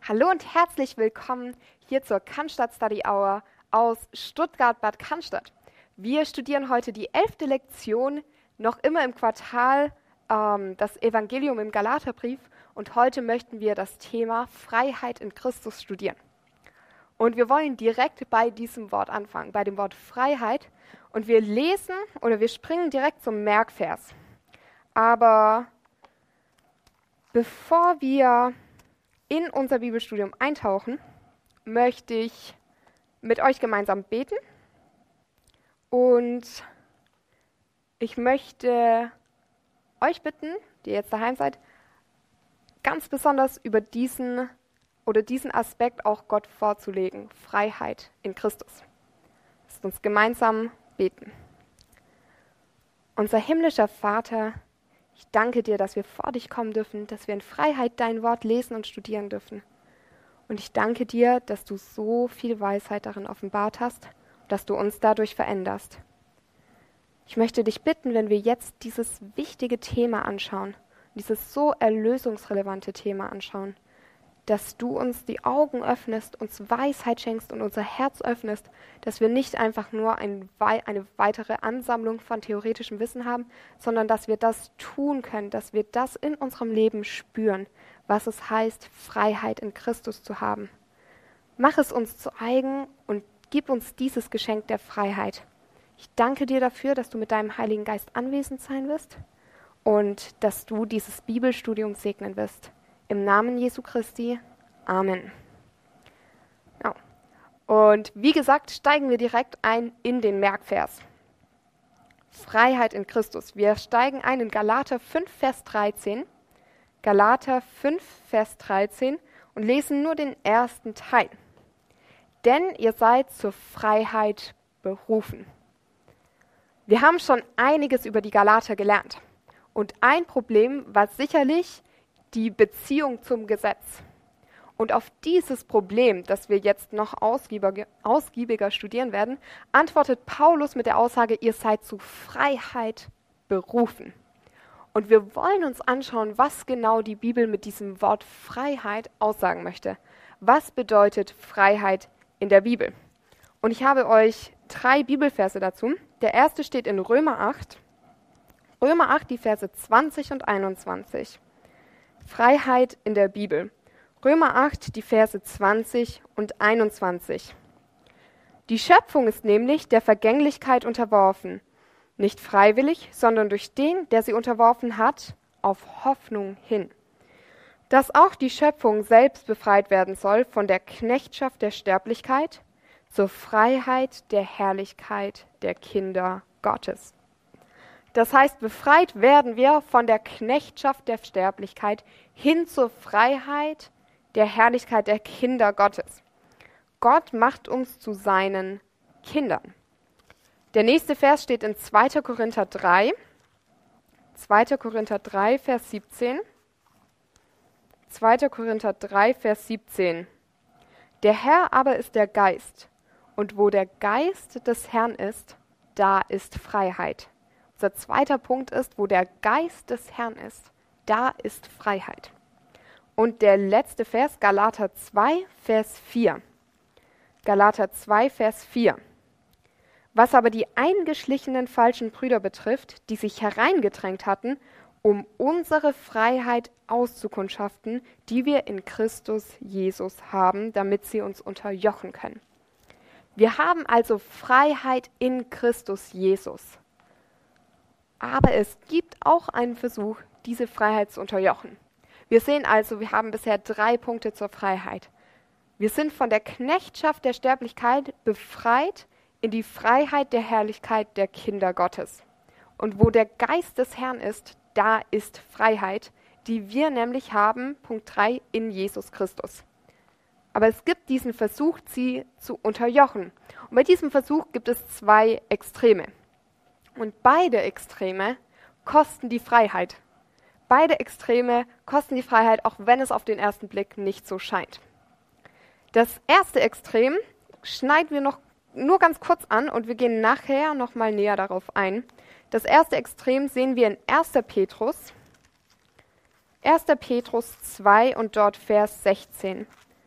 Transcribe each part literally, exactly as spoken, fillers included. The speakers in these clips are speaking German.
Hallo und herzlich willkommen hier zur Cannstatt Study Hour aus Stuttgart-Bad Cannstatt. Wir studieren heute die elfte Lektion, noch immer im Quartal, ähm, das Evangelium im Galaterbrief, und heute möchten wir das Thema Freiheit in Christus studieren. Und wir wollen direkt bei diesem Wort anfangen, bei dem Wort Freiheit, und wir lesen oder wir springen direkt zum Merkvers. Aber bevor wir in unser Bibelstudium eintauchen, möchte ich mit euch gemeinsam beten und ich möchte euch bitten, die jetzt daheim seid, ganz besonders über diesen oder diesen Aspekt auch Gott vorzulegen, Freiheit in Christus. Lasst uns gemeinsam beten. Unser himmlischer Vater, ich danke dir, dass wir vor dich kommen dürfen, dass wir in Freiheit dein Wort lesen und studieren dürfen. Und ich danke dir, dass du so viel Weisheit darin offenbart hast, dass du uns dadurch veränderst. Ich möchte dich bitten, wenn wir jetzt dieses wichtige Thema anschauen, dieses so erlösungsrelevante Thema anschauen, dass du uns die Augen öffnest, uns Weisheit schenkst und unser Herz öffnest, dass wir nicht einfach nur ein, eine weitere Ansammlung von theoretischem Wissen haben, sondern dass wir das tun können, dass wir das in unserem Leben spüren, was es heißt, Freiheit in Christus zu haben. Mach es uns zu eigen und gib uns dieses Geschenk der Freiheit. Ich danke dir dafür, dass du mit deinem Heiligen Geist anwesend sein wirst und dass du dieses Bibelstudium segnen wirst. Im Namen Jesu Christi. Amen. Ja. Und wie gesagt, steigen wir direkt ein in den Merkvers. Freiheit in Christus. Wir steigen ein in Galater fünf, Vers dreizehn. Galater fünf, Vers dreizehn und lesen nur den ersten Teil. Denn ihr seid zur Freiheit berufen. Wir haben schon einiges über die Galater gelernt. Und ein Problem war sicherlich die Beziehung zum Gesetz. Und auf dieses Problem, das wir jetzt noch ausgiebiger, ausgiebiger studieren werden, antwortet Paulus mit der Aussage, ihr seid zu Freiheit berufen. Und wir wollen uns anschauen, was genau die Bibel mit diesem Wort Freiheit aussagen möchte. Was bedeutet Freiheit in der Bibel? Und ich habe euch drei Bibelverse dazu. Der erste steht in Römer acht. Römer acht, die Verse zwanzig und einundzwanzig. Freiheit in der Bibel. Römer acht, die Verse zwanzig und einundzwanzig. Die Schöpfung ist nämlich der Vergänglichkeit unterworfen, nicht freiwillig, sondern durch den, der sie unterworfen hat, auf Hoffnung hin. Dass auch die Schöpfung selbst befreit werden soll von der Knechtschaft der Sterblichkeit zur Freiheit der Herrlichkeit der Kinder Gottes. Das heißt, befreit werden wir von der Knechtschaft der Sterblichkeit hin zur Freiheit der Herrlichkeit der Kinder Gottes. Gott macht uns zu seinen Kindern. Der nächste Vers steht in zweiter Korinther drei. zweiter Korinther drei, Vers siebzehn. zweiter Korinther drei, Vers siebzehn. Der Herr aber ist der Geist, und wo der Geist des Herrn ist, da ist Freiheit. Unser zweiter Punkt ist, wo der Geist des Herrn ist, da ist Freiheit. Und der letzte Vers, Galater zwei, Vers vier. Galater zwei, Vers vier. Was aber die eingeschlichenen falschen Brüder betrifft, die sich hereingedrängt hatten, um unsere Freiheit auszukundschaften, die wir in Christus Jesus haben, damit sie uns unterjochen können. Wir haben also Freiheit in Christus Jesus. Aber es gibt auch einen Versuch, diese Freiheit zu unterjochen. Wir sehen also, wir haben bisher drei Punkte zur Freiheit. Wir sind von der Knechtschaft der Sterblichkeit befreit in die Freiheit der Herrlichkeit der Kinder Gottes. Und wo der Geist des Herrn ist, da ist Freiheit, die wir nämlich haben, Punkt drei, in Jesus Christus. Aber es gibt diesen Versuch, sie zu unterjochen. Und bei diesem Versuch gibt es zwei Extreme. Und beide Extreme kosten die Freiheit. Beide Extreme kosten die Freiheit, auch wenn es auf den ersten Blick nicht so scheint. Das erste Extrem schneiden wir noch nur ganz kurz an und wir gehen nachher noch mal näher darauf ein. Das erste Extrem sehen wir in erster Petrus. erster Petrus zwei und dort Vers sechzehn.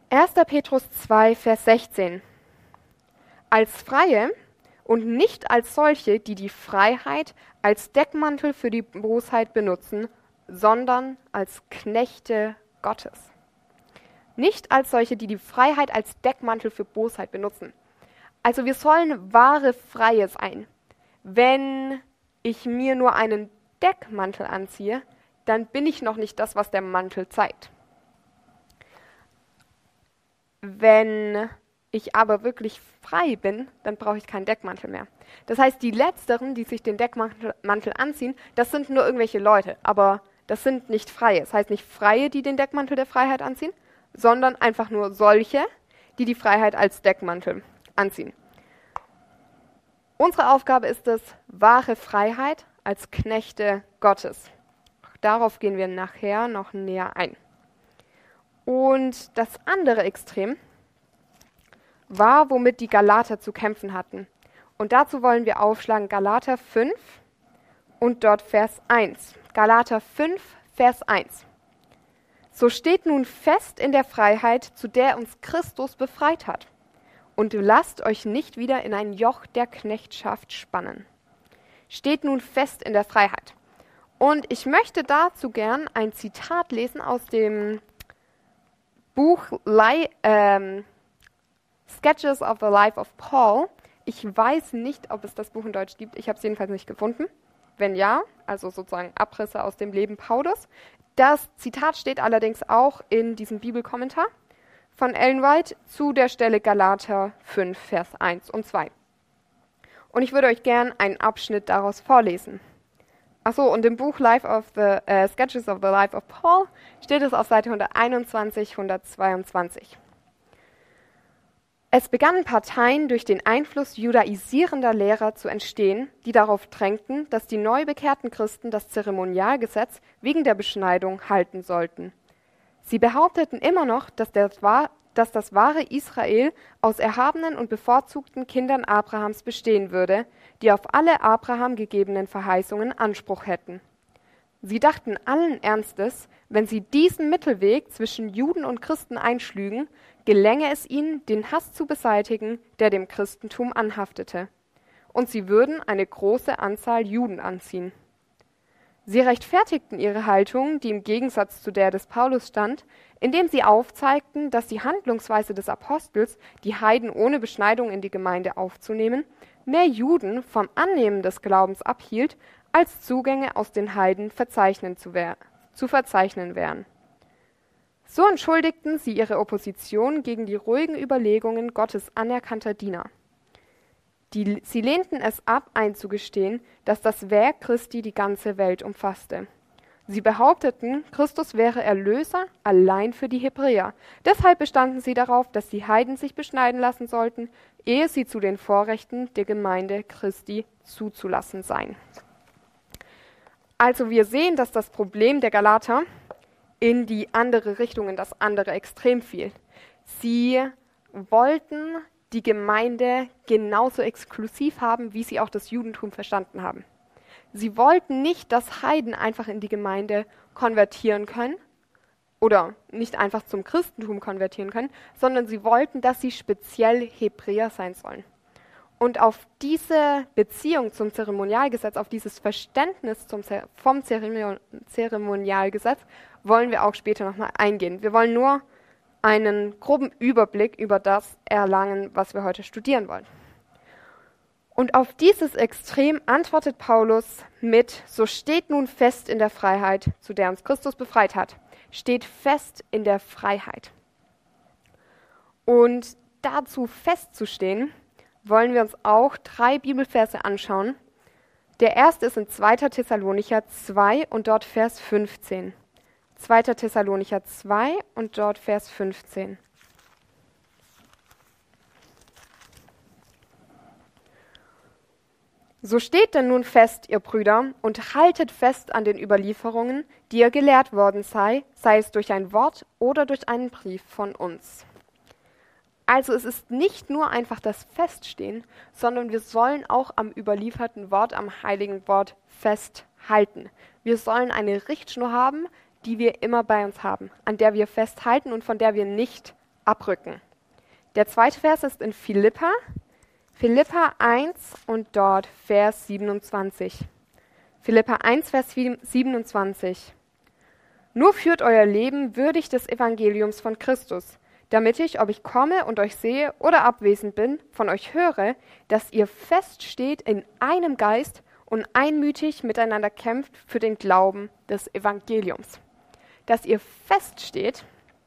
erster Petrus zwei, Vers sechzehn. Als Freie und nicht als solche, die die Freiheit als Deckmantel für die Bosheit benutzen, sondern als Knechte Gottes. Nicht als solche, die die Freiheit als Deckmantel für Bosheit benutzen. Also wir sollen wahre Freie sein. Wenn ich mir nur einen Deckmantel anziehe, dann bin ich noch nicht das, was der Mantel zeigt. Wenn ich aber wirklich frei bin, dann brauche ich keinen Deckmantel mehr. Das heißt, die Letzteren, die sich den Deckmantel Mantel anziehen, das sind nur irgendwelche Leute, aber das sind nicht Freie. Das heißt nicht Freie, die den Deckmantel der Freiheit anziehen, sondern einfach nur solche, die die Freiheit als Deckmantel anziehen. Unsere Aufgabe ist es, wahre Freiheit als Knechte Gottes. Darauf gehen wir nachher noch näher ein. Und das andere Extrem war, womit die Galater zu kämpfen hatten. Und dazu wollen wir aufschlagen Galater fünf und dort Vers eins. Galater fünf, Vers eins. So steht nun fest in der Freiheit, zu der uns Christus befreit hat. Und lasst euch nicht wieder in ein Joch der Knechtschaft spannen. Steht nun fest in der Freiheit. Und ich möchte dazu gern ein Zitat lesen aus dem Buch Li- ähm, Sketches of the Life of Paul. Ich weiß nicht, ob es das Buch in Deutsch gibt. Ich habe es jedenfalls nicht gefunden. Wenn ja, also sozusagen Abrisse aus dem Leben Paulus. Das Zitat steht allerdings auch in diesem Bibelkommentar von Ellen White zu der Stelle Galater fünf, Vers eins und zwei. Und ich würde euch gern einen Abschnitt daraus vorlesen. Achso, und im Buch Life of the, äh, Sketches of the Life of Paul steht es auf Seite hunderteinundzwanzig, hundertzweiundzwanzig. Es begannen Parteien durch den Einfluss judaisierender Lehrer zu entstehen, die darauf drängten, dass die neu bekehrten Christen das Zeremonialgesetz wegen der Beschneidung halten sollten. Sie behaupteten immer noch, dass, der, dass das wahre Israel aus erhabenen und bevorzugten Kindern Abrahams bestehen würde, die auf alle Abraham gegebenen Verheißungen Anspruch hätten. Sie dachten allen Ernstes, wenn sie diesen Mittelweg zwischen Juden und Christen einschlügen, gelänge es ihnen, den Hass zu beseitigen, der dem Christentum anhaftete. Und sie würden eine große Anzahl Juden anziehen. Sie rechtfertigten ihre Haltung, die im Gegensatz zu der des Paulus stand, indem sie aufzeigten, dass die Handlungsweise des Apostels, die Heiden ohne Beschneidung in die Gemeinde aufzunehmen, mehr Juden vom Annehmen des Glaubens abhielt, als Zugänge aus den Heiden verzeichnen zu, wär, zu verzeichnen wären. So entschuldigten sie ihre Opposition gegen die ruhigen Überlegungen Gottes anerkannter Diener. Die, sie lehnten es ab, einzugestehen, dass das Werk Christi die ganze Welt umfasste. Sie behaupteten, Christus wäre Erlöser allein für die Hebräer. Deshalb bestanden sie darauf, dass die Heiden sich beschneiden lassen sollten, ehe sie zu den Vorrechten der Gemeinde Christi zuzulassen seien. Also wir sehen, dass das Problem der Galater in die andere Richtung, in das andere Extrem fiel. Sie wollten die Gemeinde genauso exklusiv haben, wie sie auch das Judentum verstanden haben. Sie wollten nicht, dass Heiden einfach in die Gemeinde konvertieren können oder nicht einfach zum Christentum konvertieren können, sondern sie wollten, dass sie speziell Hebräer sein sollen. Und auf diese Beziehung zum Zeremonialgesetz, auf dieses Verständnis zum, vom Zeremonialgesetz wollen wir auch später nochmal eingehen. Wir wollen nur einen groben Überblick über das erlangen, was wir heute studieren wollen. Und auf dieses Extrem antwortet Paulus mit: So steht nun fest in der Freiheit, zu der uns Christus befreit hat. Steht fest in der Freiheit. Und dazu festzustehen, wollen wir uns auch drei Bibelverse anschauen. Der erste ist in zweiter Thessalonicher zwei und dort Vers fünfzehn. zweiter Thessalonicher zwei und dort Vers fünfzehn. So steht denn nun fest, ihr Brüder, und haltet fest an den Überlieferungen, die ihr gelehrt worden sei, sei es durch ein Wort oder durch einen Brief von uns. Also es ist nicht nur einfach das Feststehen, sondern wir sollen auch am überlieferten Wort, am heiligen Wort festhalten. Wir sollen eine Richtschnur haben, die wir immer bei uns haben, an der wir festhalten und von der wir nicht abrücken. Der zweite Vers ist in Philippa, Philippa eins und dort Vers siebenundzwanzig. Philippa eins, Vers siebenundzwanzig. Nur führt euer Leben würdig des Evangeliums von Christus, damit ich, ob ich komme und euch sehe oder abwesend bin, von euch höre, dass ihr feststeht in einem Geist und einmütig miteinander kämpft für den Glauben des Evangeliums. Dass ihr feststeht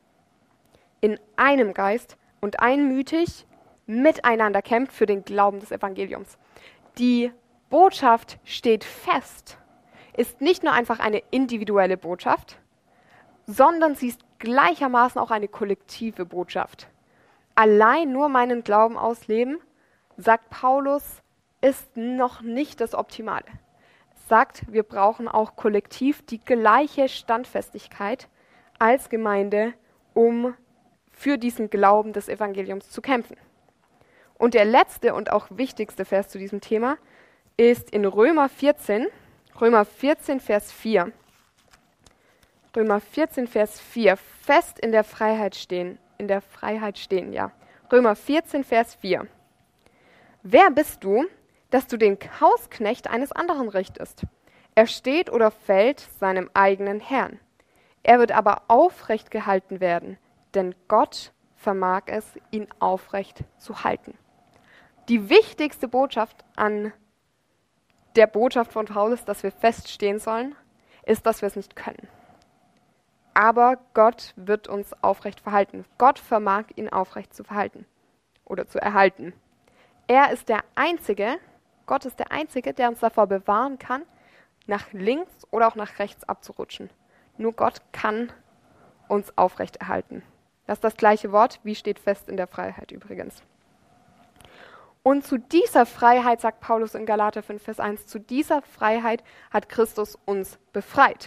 in einem Geist und einmütig miteinander kämpft für den Glauben des Evangeliums. Die Botschaft steht fest, ist nicht nur einfach eine individuelle Botschaft, sondern sie ist gleichermaßen auch eine kollektive Botschaft. Allein nur meinen Glauben ausleben, sagt Paulus, ist noch nicht das Optimale. Er sagt, wir brauchen auch kollektiv die gleiche Standfestigkeit als Gemeinde, um für diesen Glauben des Evangeliums zu kämpfen. Und der letzte und auch wichtigste Vers zu diesem Thema ist in Römer vierzehn, Römer vierzehn, Vers vier. Römer vierzehn, Vers vier, fest in der Freiheit stehen, in der Freiheit stehen, ja. Römer vierzehn, Vers vier. Wer bist du, dass du den Hausknecht eines anderen richtest? Er steht oder fällt seinem eigenen Herrn. Er wird aber aufrecht gehalten werden, denn Gott vermag es, ihn aufrecht zu halten. Die wichtigste Botschaft an der Botschaft von Paulus, dass wir feststehen sollen, ist, dass wir es nicht können. Aber Gott wird uns aufrecht verhalten. Gott vermag, ihn aufrecht zu verhalten oder zu erhalten. Er ist der Einzige, Gott ist der Einzige, der uns davor bewahren kann, nach links oder auch nach rechts abzurutschen. Nur Gott kann uns aufrecht erhalten. Das ist das gleiche Wort, wie steht fest in der Freiheit übrigens. Und zu dieser Freiheit, sagt Paulus in Galater fünf, Vers eins, zu dieser Freiheit hat Christus uns befreit.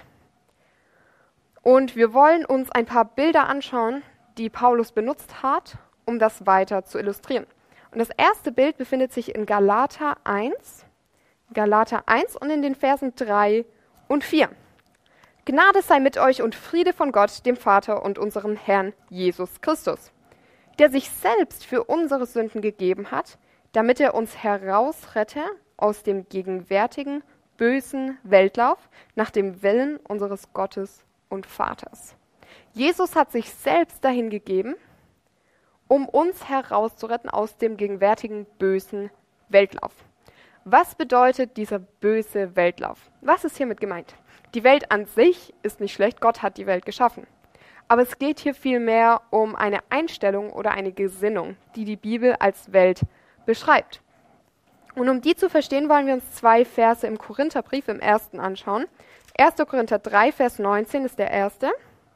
Und wir wollen uns ein paar Bilder anschauen, die Paulus benutzt hat, um das weiter zu illustrieren. Und das erste Bild befindet sich in Galater eins, Galater eins und in den Versen drei und vier. Gnade sei mit euch und Friede von Gott, dem Vater und unserem Herrn Jesus Christus, der sich selbst für unsere Sünden gegeben hat, damit er uns herausrette aus dem gegenwärtigen, bösen Weltlauf nach dem Willen unseres Gottes und Vaters. Jesus hat sich selbst dahin gegeben, um uns herauszuretten aus dem gegenwärtigen, bösen Weltlauf. Was bedeutet dieser böse Weltlauf? Was ist hiermit gemeint? Die Welt an sich ist nicht schlecht, Gott hat die Welt geschaffen. Aber es geht hier vielmehr um eine Einstellung oder eine Gesinnung, die die Bibel als Welt beschreibt. Und um die zu verstehen, wollen wir uns zwei Verse im Korintherbrief im ersten anschauen. erster Korinther drei, Vers neunzehn ist der erste.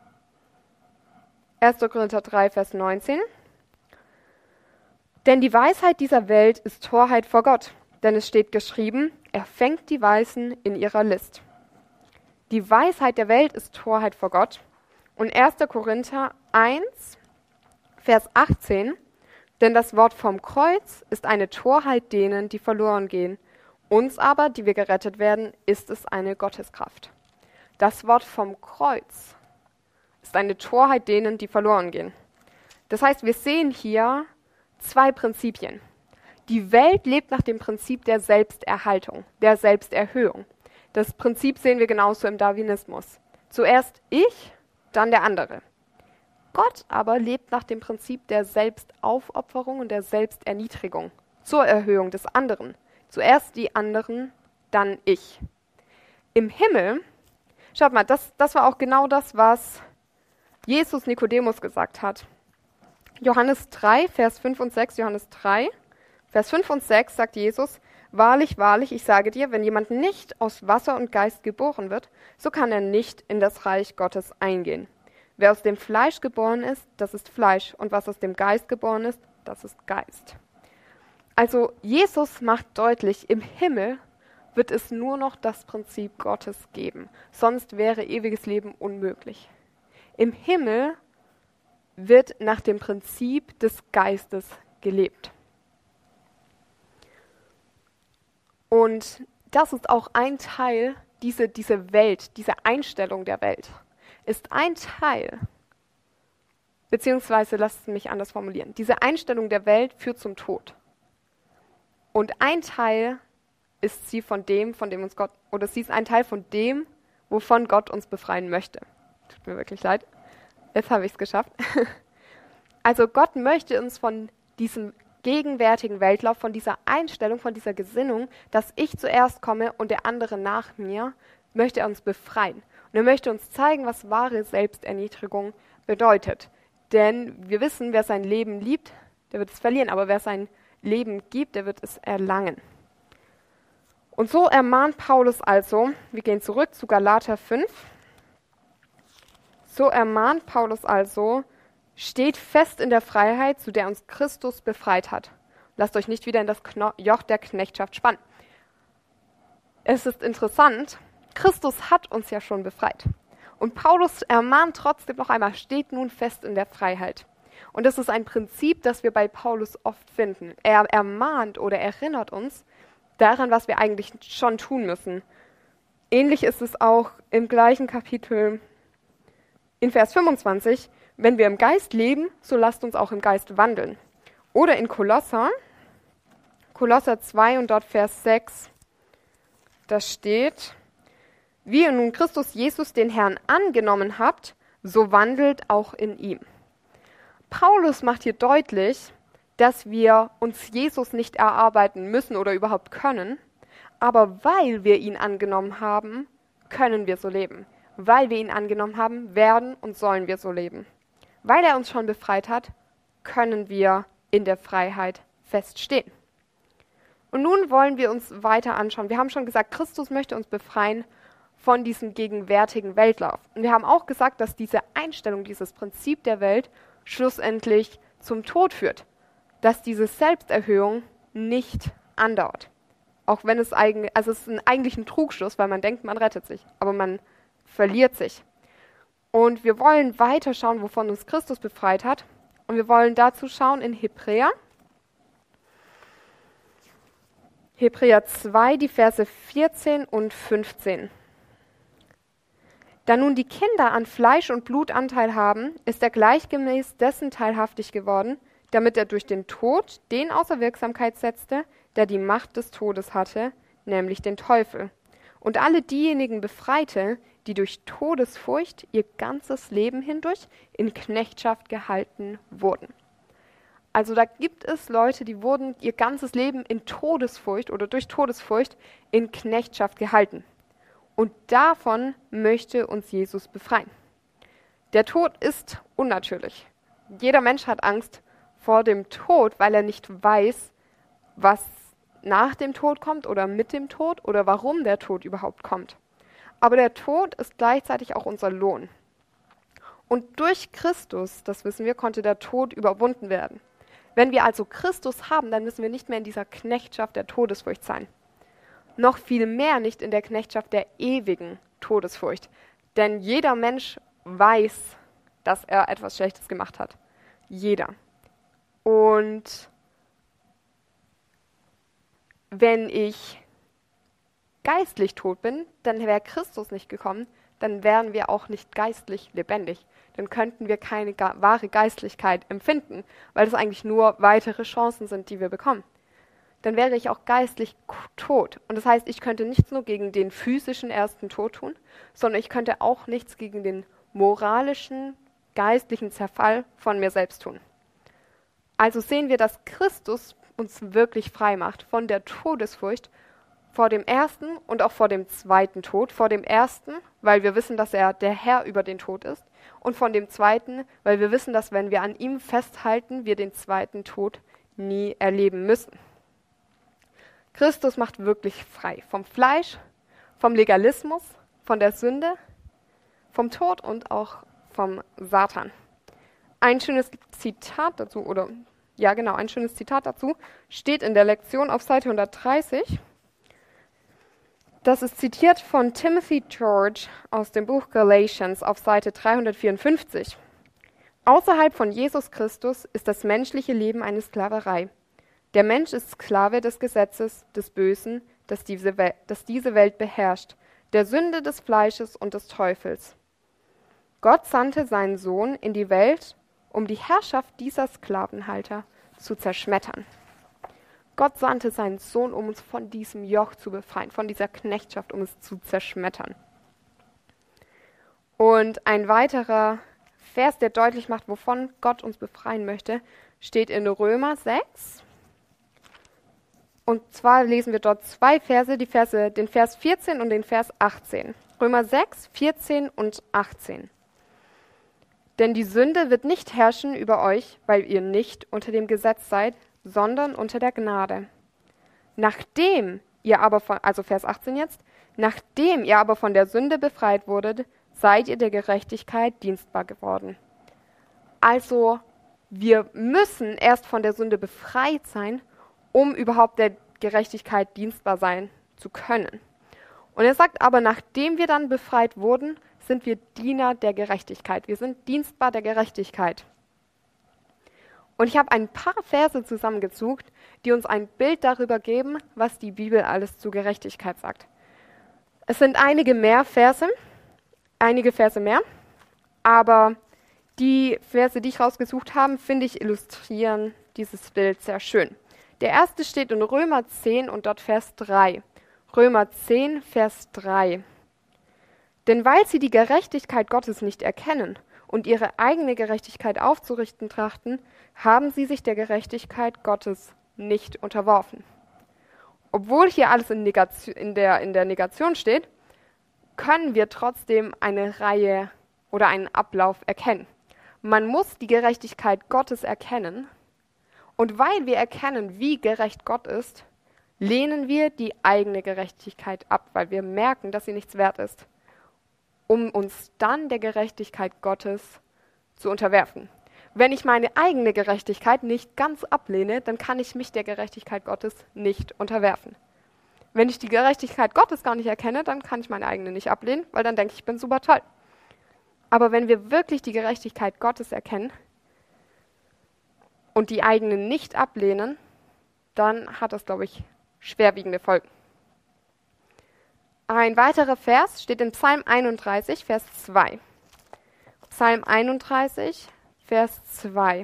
erster Korinther drei, Vers neunzehn. Denn die Weisheit dieser Welt ist Torheit vor Gott, denn es steht geschrieben, er fängt die Weisen in ihrer List. Die Weisheit der Welt ist Torheit vor Gott. Und erster Korinther eins, Vers achtzehn, denn das Wort vom Kreuz ist eine Torheit denen, die verloren gehen. Uns aber, die wir gerettet werden, ist es eine Gotteskraft. Das Wort vom Kreuz ist eine Torheit denen, die verloren gehen. Das heißt, wir sehen hier zwei Prinzipien. Die Welt lebt nach dem Prinzip der Selbsterhaltung, der Selbsterhöhung. Das Prinzip sehen wir genauso im Darwinismus. Zuerst ich, dann der andere. Gott aber lebt nach dem Prinzip der Selbstaufopferung und der Selbsterniedrigung zur Erhöhung des anderen. Zuerst die anderen, dann ich. Im Himmel, schaut mal, das, das war auch genau das, was Jesus Nikodemus gesagt hat. Johannes drei, Vers fünf und sechs, Johannes drei, Vers fünf und sechs sagt Jesus, wahrlich, wahrlich, ich sage dir, wenn jemand nicht aus Wasser und Geist geboren wird, so kann er nicht in das Reich Gottes eingehen. Wer aus dem Fleisch geboren ist, das ist Fleisch, und was aus dem Geist geboren ist, das ist Geist. Also Jesus macht deutlich, im Himmel wird es nur noch das Prinzip Gottes geben, sonst wäre ewiges Leben unmöglich. Im Himmel wird nach dem Prinzip des Geistes gelebt. Und das ist auch ein Teil, diese, diese Welt, diese Einstellung der Welt, ist ein Teil Beziehungsweise, lasst es mich anders formulieren. Diese Einstellung der Welt führt zum Tod. Und ein Teil ist sie von dem, von dem uns Gott, oder sie ist ein Teil von dem, wovon Gott uns befreien möchte. Tut mir wirklich leid. Jetzt habe ich es geschafft. Also Gott möchte uns von diesem gegenwärtigen Weltlauf, von dieser Einstellung, von dieser Gesinnung, dass ich zuerst komme und der andere nach mir, möchte er uns befreien. Und er möchte uns zeigen, was wahre Selbsterniedrigung bedeutet. Denn wir wissen, wer sein Leben liebt, der wird es verlieren, aber wer sein Leben gibt, der wird es erlangen. Und so ermahnt Paulus also, wir gehen zurück zu Galater fünf, so ermahnt Paulus also, steht fest in der Freiheit, zu der uns Christus befreit hat. Lasst euch nicht wieder in das Kno- Joch der Knechtschaft spannen. Es ist interessant, Christus hat uns ja schon befreit. Und Paulus ermahnt trotzdem noch einmal, steht nun fest in der Freiheit. Und das ist ein Prinzip, das wir bei Paulus oft finden. Er ermahnt oder erinnert uns daran, was wir eigentlich schon tun müssen. Ähnlich ist es auch im gleichen Kapitel in Vers fünfundzwanzig, wenn wir im Geist leben, so lasst uns auch im Geist wandeln. Oder in Kolosser, Kolosser zwei und dort Vers sechs, da steht, wie ihr nun Christus Jesus, den Herrn, angenommen habt, so wandelt auch in ihm. Paulus macht hier deutlich, dass wir uns Jesus nicht erarbeiten müssen oder überhaupt können, aber weil wir ihn angenommen haben, können wir so leben. Weil wir ihn angenommen haben, werden und sollen wir so leben. Weil er uns schon befreit hat, können wir in der Freiheit feststehen. Und nun wollen wir uns weiter anschauen. Wir haben schon gesagt, Christus möchte uns befreien von diesem gegenwärtigen Weltlauf. Und wir haben auch gesagt, dass diese Einstellung, dieses Prinzip der Welt schlussendlich zum Tod führt. Dass diese Selbsterhöhung nicht andauert. Auch wenn es eigentlich, also es ist ein, eigentlich ein Trugschluss, weil man denkt, man rettet sich, aber man verliert sich. Und wir wollen weiter schauen, wovon uns Christus befreit hat. Und wir wollen dazu schauen in Hebräer. Hebräer zwei, die Verse vierzehn und fünfzehn. Da nun die Kinder an Fleisch und Blut Anteil haben, ist er gleichgemäß dessen teilhaftig geworden, damit er durch den Tod den außer Wirksamkeit setzte, der die Macht des Todes hatte, nämlich den Teufel. Und alle diejenigen befreite, die durch Todesfurcht ihr ganzes Leben hindurch in Knechtschaft gehalten wurden. Also da gibt es Leute, die wurden ihr ganzes Leben in Todesfurcht oder durch Todesfurcht in Knechtschaft gehalten. Und davon möchte uns Jesus befreien. Der Tod ist unnatürlich. Jeder Mensch hat Angst vor dem Tod, weil er nicht weiß, was nach dem Tod kommt oder mit dem Tod oder warum der Tod überhaupt kommt. Aber der Tod ist gleichzeitig auch unser Lohn. Und durch Christus, das wissen wir, konnte der Tod überwunden werden. Wenn wir also Christus haben, dann müssen wir nicht mehr in dieser Knechtschaft der Todesfurcht sein. Noch viel mehr nicht in der Knechtschaft der ewigen Todesfurcht. Denn jeder Mensch weiß, dass er etwas Schlechtes gemacht hat. Jeder. Und wenn ich geistlich tot bin, dann wäre Christus nicht gekommen, dann wären wir auch nicht geistlich lebendig. Dann könnten wir keine ga- wahre Geistlichkeit empfinden, weil das eigentlich nur weitere Chancen sind, die wir bekommen. Dann wäre ich auch geistlich k- tot. Und das heißt, ich könnte nichts nur gegen den physischen ersten Tod tun, sondern ich könnte auch nichts gegen den moralischen, geistlichen Zerfall von mir selbst tun. Also sehen wir, dass Christus uns wirklich frei macht von der Todesfurcht vor dem ersten und auch vor dem zweiten Tod. Vor dem ersten, weil wir wissen, dass er der Herr über den Tod ist. Und von dem zweiten, weil wir wissen, dass wenn wir an ihm festhalten, wir den zweiten Tod nie erleben müssen. Christus macht wirklich frei vom Fleisch, vom Legalismus, von der Sünde, vom Tod und auch vom Satan. Ein schönes Zitat dazu, oder ja genau, ein schönes Zitat dazu, steht in der Lektion auf Seite hundertdreißig. Das ist zitiert von Timothy George aus dem Buch Galatians auf Seite dreihundertvierundfünfzig. Außerhalb von Jesus Christus ist das menschliche Leben eine Sklaverei. Der Mensch ist Sklave des Gesetzes, des Bösen, das diese, Wel- das diese Welt beherrscht, der Sünde des Fleisches und des Teufels. Gott sandte seinen Sohn in die Welt, um die Herrschaft dieser Sklavenhalter zu zerschmettern. Gott sandte seinen Sohn, um uns von diesem Joch zu befreien, von dieser Knechtschaft, um es zu zerschmettern. Und ein weiterer Vers, der deutlich macht, wovon Gott uns befreien möchte, steht in Römer sechs. Und zwar lesen wir dort zwei Verse, die Verse, den Vers vierzehn und den Vers achtzehn. Römer sechs, vierzehn und achtzehn. Denn die Sünde wird nicht herrschen über euch, weil ihr nicht unter dem Gesetz seid, sondern unter der Gnade. Nachdem ihr aber von, also Vers achtzehn jetzt, nachdem ihr aber von der Sünde befreit wurdet, seid ihr der Gerechtigkeit dienstbar geworden. Also, wir müssen erst von der Sünde befreit sein, um überhaupt der Gerechtigkeit dienstbar sein zu können. Und er sagt aber, nachdem wir dann befreit wurden, sind wir Diener der Gerechtigkeit. Wir sind dienstbar der Gerechtigkeit. Und ich habe ein paar Verse zusammengesucht, die uns ein Bild darüber geben, was die Bibel alles zu Gerechtigkeit sagt. Es sind einige mehr Verse, einige Verse mehr, aber die Verse, die ich rausgesucht habe, finde ich, illustrieren dieses Bild sehr schön. Der erste steht in Römer zehn und dort Vers drei. Römer zehn, Vers drei. Denn weil sie die Gerechtigkeit Gottes nicht erkennen und ihre eigene Gerechtigkeit aufzurichten trachten, haben sie sich der Gerechtigkeit Gottes nicht unterworfen. Obwohl hier alles in, Negation, in, der, in der Negation steht, können wir trotzdem eine Reihe oder einen Ablauf erkennen. Man muss die Gerechtigkeit Gottes erkennen. Und weil wir erkennen, wie gerecht Gott ist, lehnen wir die eigene Gerechtigkeit ab, weil wir merken, dass sie nichts wert ist, um uns dann der Gerechtigkeit Gottes zu unterwerfen. Wenn ich meine eigene Gerechtigkeit nicht ganz ablehne, dann kann ich mich der Gerechtigkeit Gottes nicht unterwerfen. Wenn ich die Gerechtigkeit Gottes gar nicht erkenne, dann kann ich meine eigene nicht ablehnen, weil dann denke ich, ich bin super toll. Aber wenn wir wirklich die Gerechtigkeit Gottes erkennen und die eigene nicht ablehnen, dann hat das, glaube ich, schwerwiegende Folgen. Ein weiterer Vers steht in Psalm einunddreißig, Vers zwei. Psalm einunddreißig, Vers zwei.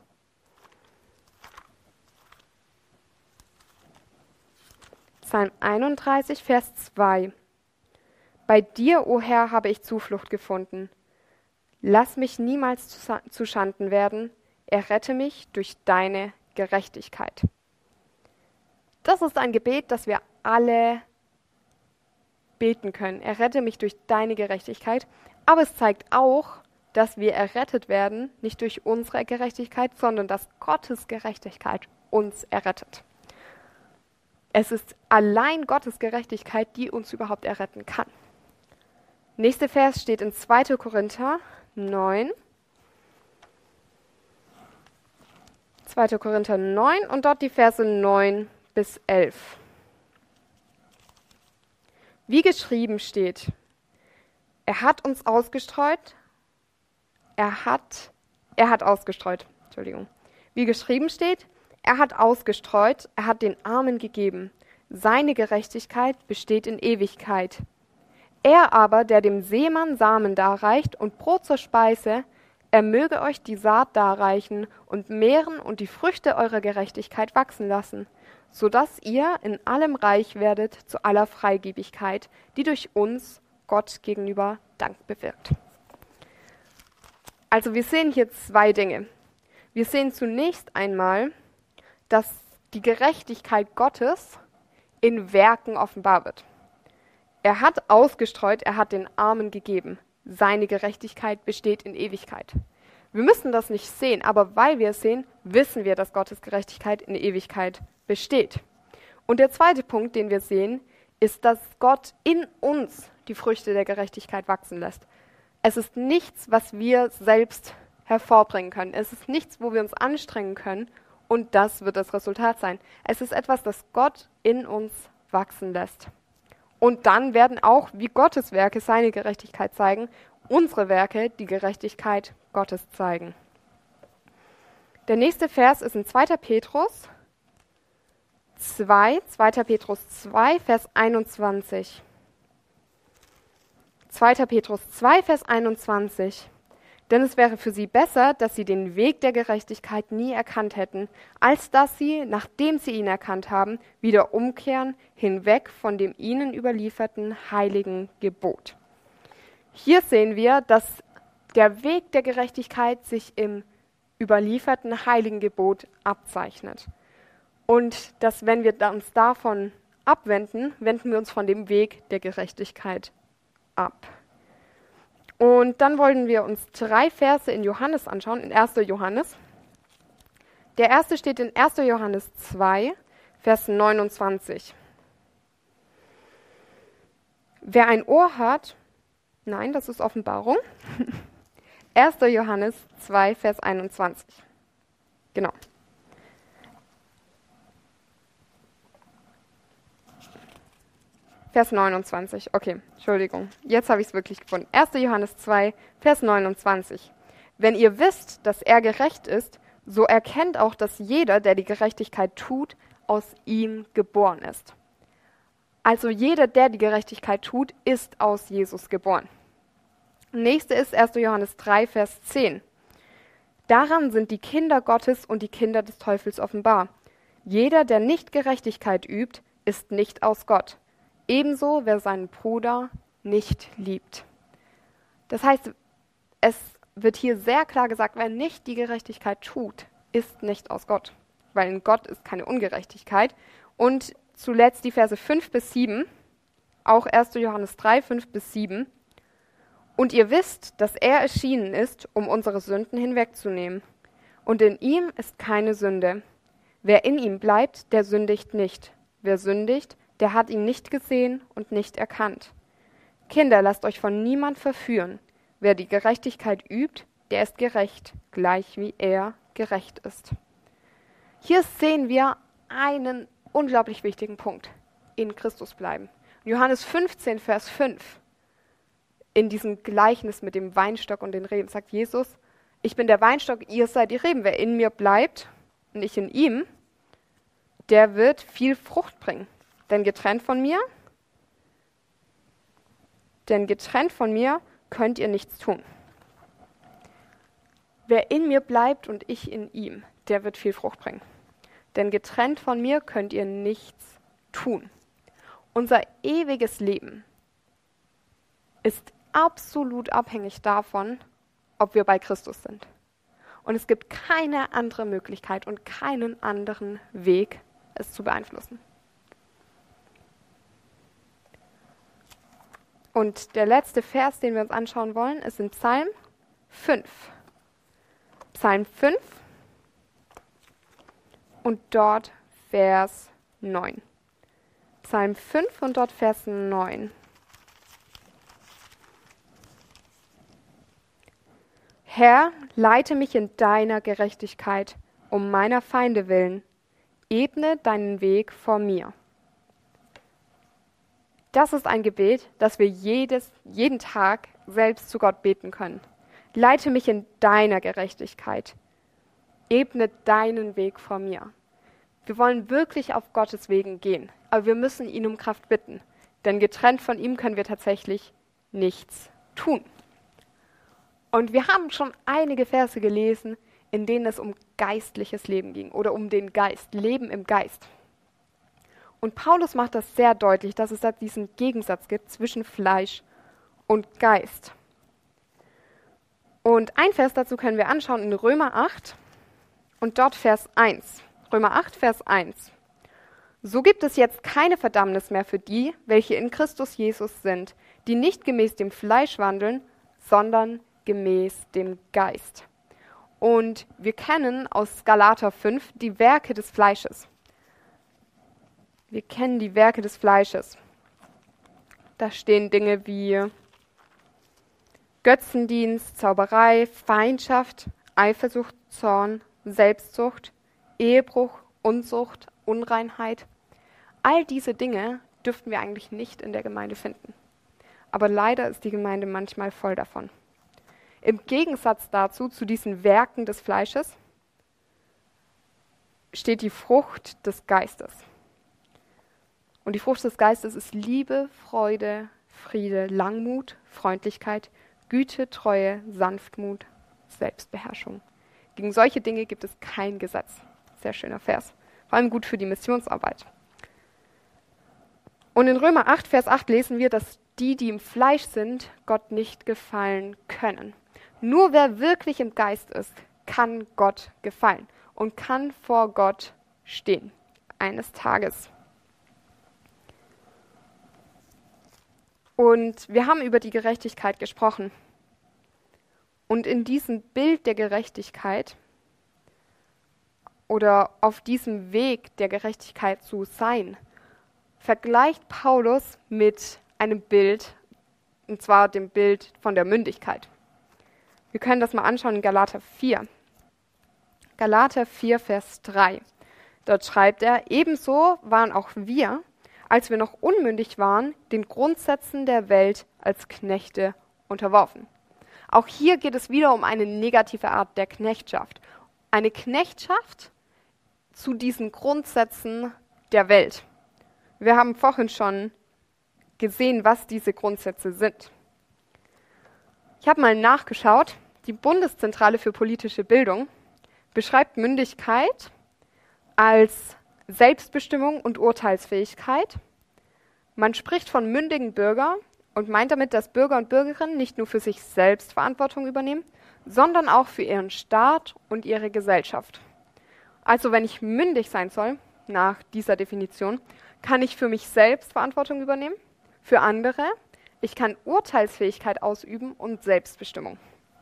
Psalm einunddreißig, Vers zwei. Bei dir, o Herr, habe ich Zuflucht gefunden. Lass mich niemals zu Schanden werden. Errette mich durch deine Gerechtigkeit. Das ist ein Gebet, das wir alle beten können. Errette mich durch deine Gerechtigkeit. Aber es zeigt auch, dass wir errettet werden, nicht durch unsere Gerechtigkeit, sondern dass Gottes Gerechtigkeit uns errettet. Es ist allein Gottes Gerechtigkeit, die uns überhaupt erretten kann. Nächster Vers steht in zweiter Korinther neun. zweiter Korinther neun und dort die Verse neun bis elf. Wie geschrieben steht, er hat uns ausgestreut, er hat, er hat ausgestreut, Entschuldigung. Wie geschrieben steht, er hat ausgestreut, er hat den Armen gegeben. Seine Gerechtigkeit besteht in Ewigkeit. Er aber, der dem Seemann Samen darreicht und Brot zur Speise, er möge euch die Saat darreichen und mehren und die Früchte eurer Gerechtigkeit wachsen lassen, so dass ihr in allem reich werdet zu aller Freigebigkeit, die durch uns Gott gegenüber Dank bewirkt. Also wir sehen hier zwei Dinge. Wir sehen zunächst einmal, dass die Gerechtigkeit Gottes in Werken offenbar wird. Er hat ausgestreut, er hat den Armen gegeben. Seine Gerechtigkeit besteht in Ewigkeit. Wir müssen das nicht sehen, aber weil wir es sehen, wissen wir, dass Gottes Gerechtigkeit in Ewigkeit besteht. Und der zweite Punkt, den wir sehen, ist, dass Gott in uns die Früchte der Gerechtigkeit wachsen lässt. Es ist nichts, was wir selbst hervorbringen können. Es ist nichts, wo wir uns anstrengen können, und das wird das Resultat sein. Es ist etwas, das Gott in uns wachsen lässt. Und dann werden auch, wie Gottes Werke seine Gerechtigkeit zeigen, unsere Werke die Gerechtigkeit Gottes zeigen. Der nächste Vers ist in zweiter Petrus zwei, zweiter Petrus zwei, Vers einundzwanzig. zweiter Petrus zwei, Vers einundzwanzig. Denn es wäre für sie besser, dass sie den Weg der Gerechtigkeit nie erkannt hätten, als dass sie, nachdem sie ihn erkannt haben, wieder umkehren, hinweg von dem ihnen überlieferten heiligen Gebot. Hier sehen wir, dass der Weg der Gerechtigkeit sich im überlieferten heiligen Gebot abzeichnet. Und dass, wenn wir uns davon abwenden, wenden wir uns von dem Weg der Gerechtigkeit ab. Und dann wollen wir uns drei Verse in Johannes anschauen, in erster Johannes. Der erste steht in erster Johannes zwei, Vers neunundzwanzig. Wer ein Ohr hat, nein, das ist Offenbarung. erster Johannes zwei, Vers einundzwanzig. Genau. Vers neunundzwanzig, okay, Entschuldigung, jetzt habe ich es wirklich gefunden. erster Johannes zwei, Vers neunundzwanzig. Wenn ihr wisst, dass er gerecht ist, so erkennt auch, dass jeder, der die Gerechtigkeit tut, aus ihm geboren ist. Also jeder, der die Gerechtigkeit tut, ist aus Jesus geboren. Nächste ist erster Johannes drei, Vers zehn. Daran sind die Kinder Gottes und die Kinder des Teufels offenbar. Jeder, der nicht Gerechtigkeit übt, ist nicht aus Gott. Ebenso, wer seinen Bruder nicht liebt. Das heißt, es wird hier sehr klar gesagt, wer nicht die Gerechtigkeit tut, ist nicht aus Gott. Weil in Gott ist keine Ungerechtigkeit. Und zuletzt die Verse fünf bis sieben, auch erster Johannes drei, fünf bis sieben. Und ihr wisst, dass er erschienen ist, um unsere Sünden hinwegzunehmen. Und in ihm ist keine Sünde. Wer in ihm bleibt, der sündigt nicht. Wer sündigt, der hat ihn nicht gesehen und nicht erkannt. Kinder, lasst euch von niemand verführen. Wer die Gerechtigkeit übt, der ist gerecht, gleich wie er gerecht ist. Hier sehen wir einen unglaublich wichtigen Punkt. In Christus bleiben. Johannes fünfzehn, Vers fünf. In diesem Gleichnis mit dem Weinstock und den Reben sagt Jesus, ich bin der Weinstock, ihr seid die Reben. Wer in mir bleibt und ich in ihm, der wird viel Frucht bringen. Denn getrennt von mir, denn getrennt von mir könnt ihr nichts tun. Wer in mir bleibt und ich in ihm, der wird viel Frucht bringen. Denn getrennt von mir könnt ihr nichts tun. Unser ewiges Leben ist absolut abhängig davon, ob wir bei Christus sind. Und es gibt keine andere Möglichkeit und keinen anderen Weg, es zu beeinflussen. Und der letzte Vers, den wir uns anschauen wollen, ist in Psalm fünf. Psalm fünf und dort Vers neun. Psalm fünf und dort Vers neun. Herr, leite mich in deiner Gerechtigkeit, um meiner Feinde willen. Ebne deinen Weg vor mir. Das ist ein Gebet, das wir jedes, jeden Tag selbst zu Gott beten können. Leite mich in deiner Gerechtigkeit. Ebne deinen Weg vor mir. Wir wollen wirklich auf Gottes Wegen gehen, aber wir müssen ihn um Kraft bitten, denn getrennt von ihm können wir tatsächlich nichts tun. Und wir haben schon einige Verse gelesen, in denen es um geistliches Leben ging oder um den Geist, Leben im Geist. Und Paulus macht das sehr deutlich, dass es da diesen Gegensatz gibt zwischen Fleisch und Geist. Und ein Vers dazu können wir anschauen in Römer acht und dort Vers eins. Römer acht, Vers eins. So gibt es jetzt keine Verdammnis mehr für die, welche in Christus Jesus sind, die nicht gemäß dem Fleisch wandeln, sondern gemäß dem Geist. Und wir kennen aus Galater fünf die Werke des Fleisches. Wir kennen die Werke des Fleisches. Da stehen Dinge wie Götzendienst, Zauberei, Feindschaft, Eifersucht, Zorn, Selbstsucht, Ehebruch, Unzucht, Unreinheit. All diese Dinge dürften wir eigentlich nicht in der Gemeinde finden. Aber leider ist die Gemeinde manchmal voll davon. Im Gegensatz dazu, zu diesen Werken des Fleisches, steht die Frucht des Geistes. Und die Frucht des Geistes ist Liebe, Freude, Friede, Langmut, Freundlichkeit, Güte, Treue, Sanftmut Selbstbeherrschung. Gegen solche Dinge gibt es kein Gesetz. Sehr schöner Vers. Vor allem gut für die Missionsarbeit. Und in Römer acht, Vers acht lesen wir, dass die, die im Fleisch sind, Gott nicht gefallen können. Nur wer wirklich im Geist ist, kann Gott gefallen und kann vor Gott stehen. Eines Tages. Und wir haben über die Gerechtigkeit gesprochen. Und in diesem Bild der Gerechtigkeit oder auf diesem Weg der Gerechtigkeit zu sein, vergleicht Paulus mit einem Bild, und zwar dem Bild von der Mündigkeit. Wir können das mal anschauen in Galater vier. Galater vier, Vers drei. Dort schreibt er, ebenso waren auch wir, als wir noch unmündig waren, den Grundsätzen der Welt als Knechte unterworfen. Auch hier geht es wieder um eine negative Art der Knechtschaft. Eine Knechtschaft zu diesen Grundsätzen der Welt. Wir haben vorhin schon gesehen, was diese Grundsätze sind. Ich habe mal nachgeschaut. Die Bundeszentrale für politische Bildung beschreibt Mündigkeit als Selbstbestimmung und Urteilsfähigkeit. Man spricht von mündigen Bürgern und meint damit, dass Bürger und Bürgerinnen nicht nur für sich selbst Verantwortung übernehmen, sondern auch für ihren Staat und ihre Gesellschaft. Also wenn ich mündig sein soll, nach dieser Definition, kann ich für mich selbst Verantwortung übernehmen, für andere, ich kann Urteilsfähigkeit ausüben und Selbstbestimmung.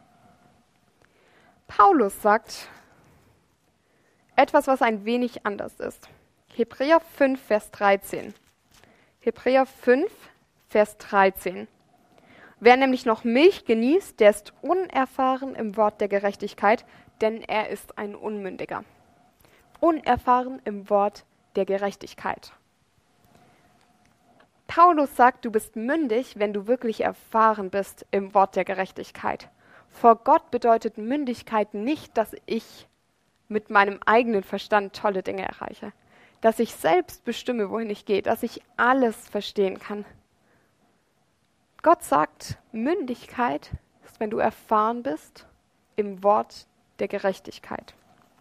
Paulus sagt etwas, was ein wenig anders ist. Hebräer fünf, Vers dreizehn. Hebräer fünf, Vers dreizehn. Wer nämlich noch Milch genießt, der ist unerfahren im Wort der Gerechtigkeit, denn er ist ein Unmündiger. Unerfahren im Wort der Gerechtigkeit. Paulus sagt, du bist mündig, wenn du wirklich erfahren bist im Wort der Gerechtigkeit. Vor Gott bedeutet Mündigkeit nicht, dass ich mit meinem eigenen Verstand tolle Dinge erreiche, dass ich selbst bestimme, wohin ich gehe, dass ich alles verstehen kann. Gott sagt, Mündigkeit ist, wenn du erfahren bist im Wort der Gerechtigkeit.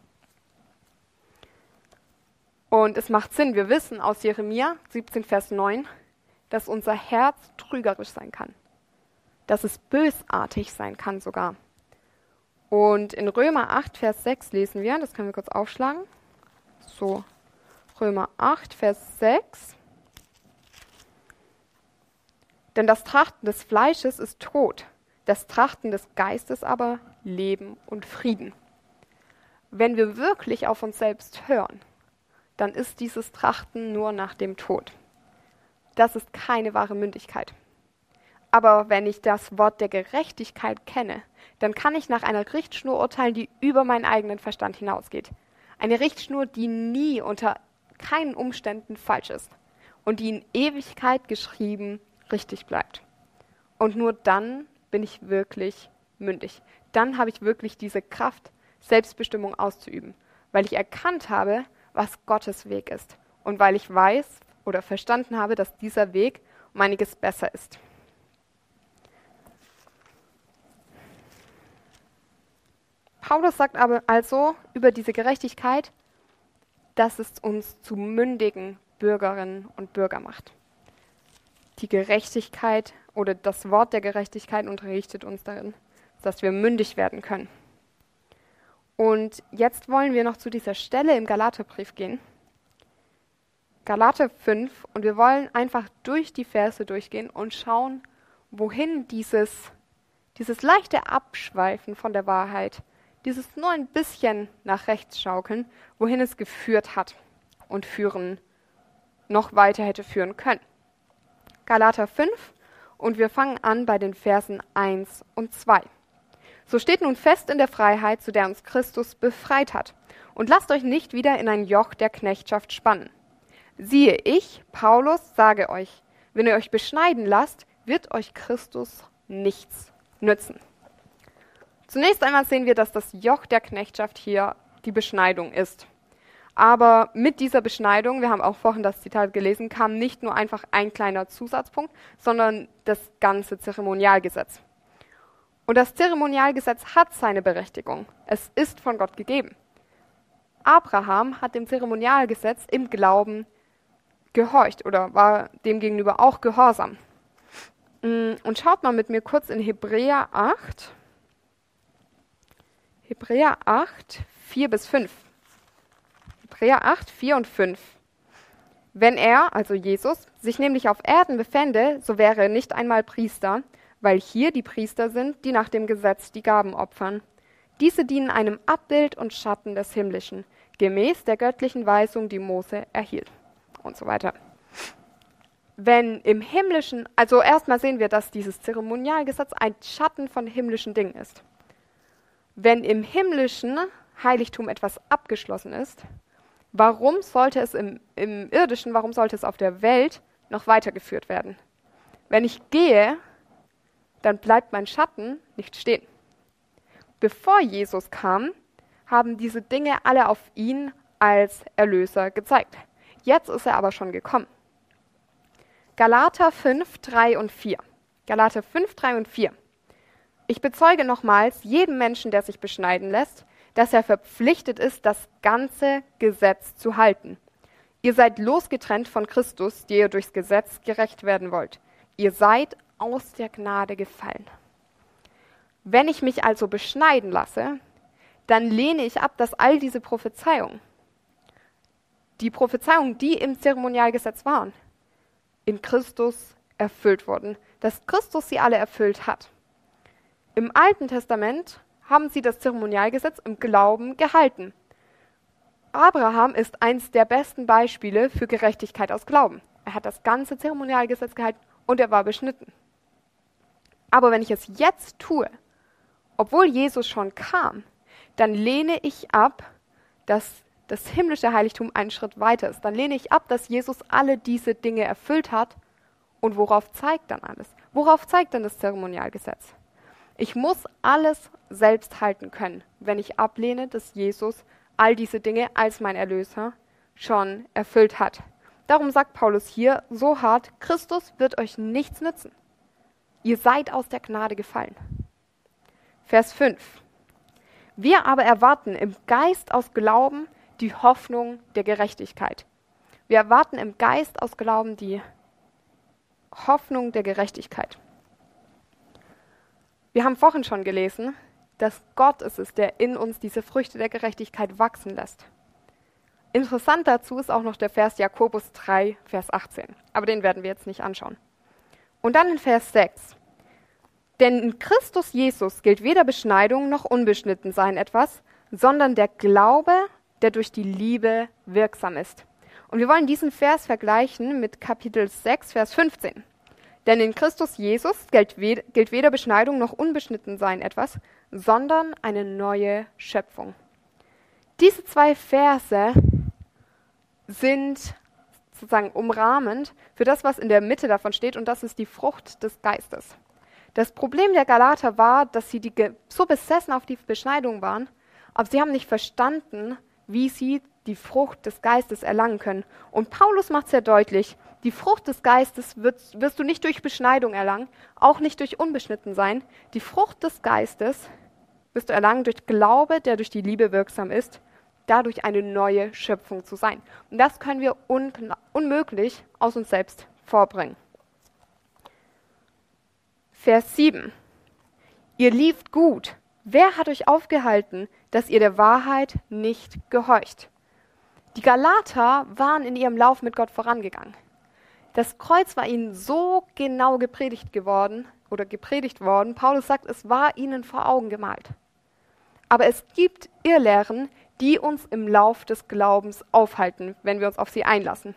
Und es macht Sinn, wir wissen aus Jeremia siebzehn, Vers neun, dass unser Herz trügerisch sein kann, dass es bösartig sein kann sogar. Und in Römer acht, Vers sechs lesen wir, das können wir kurz aufschlagen. So, Römer acht, Vers sechs. Denn das Trachten des Fleisches ist Tod, das Trachten des Geistes aber Leben und Frieden. Wenn wir wirklich auf uns selbst hören, dann ist dieses Trachten nur nach dem Tod. Das ist keine wahre Mündigkeit. Aber wenn ich das Wort der Gerechtigkeit kenne, dann kann ich nach einer Richtschnur urteilen, die über meinen eigenen Verstand hinausgeht. Eine Richtschnur, die nie unter keinen Umständen falsch ist und die in Ewigkeit geschrieben richtig bleibt. Und nur dann bin ich wirklich mündig. Dann habe ich wirklich diese Kraft, Selbstbestimmung auszuüben, weil ich erkannt habe, was Gottes Weg ist und weil ich weiß oder verstanden habe, dass dieser Weg um einiges besser ist. Paulus sagt aber also über diese Gerechtigkeit, dass es uns zu mündigen Bürgerinnen und Bürger macht. Die Gerechtigkeit oder das Wort der Gerechtigkeit unterrichtet uns darin, dass wir mündig werden können. Und jetzt wollen wir noch zu dieser Stelle im Galaterbrief gehen. Galater fünf, und wir wollen einfach durch die Verse durchgehen und schauen, wohin dieses, dieses leichte Abschweifen von der Wahrheit, dieses nur ein bisschen nach rechts schaukeln, wohin es geführt hat und führen, noch weiter hätte führen können. Galater fünf, und wir fangen an bei den Versen eins und zwei. So steht nun fest in der Freiheit, zu der uns Christus befreit hat, und lasst euch nicht wieder in ein Joch der Knechtschaft spannen. Siehe, ich, Paulus, sage euch, wenn ihr euch beschneiden lasst, wird euch Christus nichts nützen. Zunächst einmal sehen wir, dass das Joch der Knechtschaft hier die Beschneidung ist. Aber mit dieser Beschneidung, wir haben auch vorhin das Zitat gelesen, kam nicht nur einfach ein kleiner Zusatzpunkt, sondern das ganze Zeremonialgesetz. Und das Zeremonialgesetz hat seine Berechtigung. Es ist von Gott gegeben. Abraham hat dem Zeremonialgesetz im Glauben gehorcht oder war dem gegenüber auch gehorsam. Und schaut mal mit mir kurz in Hebräer acht. Hebräer acht, vier bis fünf. Hebräer acht, vier und fünf. Wenn er, also Jesus, sich nämlich auf Erden befände, so wäre er nicht einmal Priester, weil hier die Priester sind, die nach dem Gesetz die Gaben opfern. Diese dienen einem Abbild und Schatten des Himmlischen, gemäß der göttlichen Weisung, die Mose erhielt. Und so weiter. Wenn im Himmlischen, also erstmal sehen wir, dass dieses Zeremonialgesetz ein Schatten von himmlischen Dingen ist. Wenn im himmlischen Heiligtum etwas abgeschlossen ist, warum sollte es im, im irdischen, warum sollte es auf der Welt noch weitergeführt werden? Wenn ich gehe, dann bleibt mein Schatten nicht stehen. Bevor Jesus kam, haben diese Dinge alle auf ihn als Erlöser gezeigt. Jetzt ist er aber schon gekommen. Galater fünf, drei und vier. Galater fünf, drei und vier. Ich bezeuge nochmals jedem Menschen, der sich beschneiden lässt, dass er verpflichtet ist, das ganze Gesetz zu halten. Ihr seid losgetrennt von Christus, die ihr durchs Gesetz gerecht werden wollt. Ihr seid aus der Gnade gefallen. Wenn ich mich also beschneiden lasse, dann lehne ich ab, dass all diese Prophezeiungen, die Prophezeiungen, die im Zeremonialgesetz waren, in Christus erfüllt wurden, dass Christus sie alle erfüllt hat. Im Alten Testament haben sie das Zeremonialgesetz im Glauben gehalten. Abraham ist eines der besten Beispiele für Gerechtigkeit aus Glauben. Er hat das ganze Zeremonialgesetz gehalten und er war beschnitten. Aber wenn ich es jetzt tue, obwohl Jesus schon kam, dann lehne ich ab, dass das himmlische Heiligtum einen Schritt weiter ist. Dann lehne ich ab, dass Jesus alle diese Dinge erfüllt hat. Und worauf zeigt dann alles? Worauf zeigt dann das Zeremonialgesetz? Ich muss alles selbst halten können, wenn ich ablehne, dass Jesus all diese Dinge als mein Erlöser schon erfüllt hat. Darum sagt Paulus hier so hart, Christus wird euch nichts nützen. Ihr seid aus der Gnade gefallen. Vers fünf. Wir aber erwarten im Geist aus Glauben die Hoffnung der Gerechtigkeit. Wir erwarten im Geist aus Glauben die Hoffnung der Gerechtigkeit. Wir haben vorhin schon gelesen, dass Gott es ist, der in uns diese Früchte der Gerechtigkeit wachsen lässt. Interessant dazu ist auch noch der Vers Jakobus drei, Vers achtzehn. Aber den werden wir jetzt nicht anschauen. Und dann in Vers sechs. Denn in Christus Jesus gilt weder Beschneidung noch Unbeschnittensein etwas, sondern der Glaube, der durch die Liebe wirksam ist. Und wir wollen diesen Vers vergleichen mit Kapitel sechs, Vers fünfzehn. Denn in Christus Jesus gilt weder Beschneidung noch Unbeschnittensein etwas, sondern eine neue Schöpfung. Diese zwei Verse sind sozusagen umrahmend für das, was in der Mitte davon steht, und das ist die Frucht des Geistes. Das Problem der Galater war, dass sie die, so besessen auf die Beschneidung waren, aber sie haben nicht verstanden, wie sie die Frucht des Geistes erlangen können. Und Paulus macht sehr deutlich, die Frucht des Geistes wirst, wirst du nicht durch Beschneidung erlangen, auch nicht durch Unbeschnittensein. Die Frucht des Geistes wirst du erlangen durch Glaube, der durch die Liebe wirksam ist, dadurch eine neue Schöpfung zu sein. Und das können wir un- unmöglich aus uns selbst vorbringen. Vers sieben. Ihr lieft gut. Wer hat euch aufgehalten, dass ihr der Wahrheit nicht gehorcht? Die Galater waren in ihrem Lauf mit Gott vorangegangen. Das Kreuz war ihnen so genau gepredigt geworden oder gepredigt worden. Paulus sagt, es war ihnen vor Augen gemalt. Aber es gibt Irrlehren, die uns im Lauf des Glaubens aufhalten, wenn wir uns auf sie einlassen.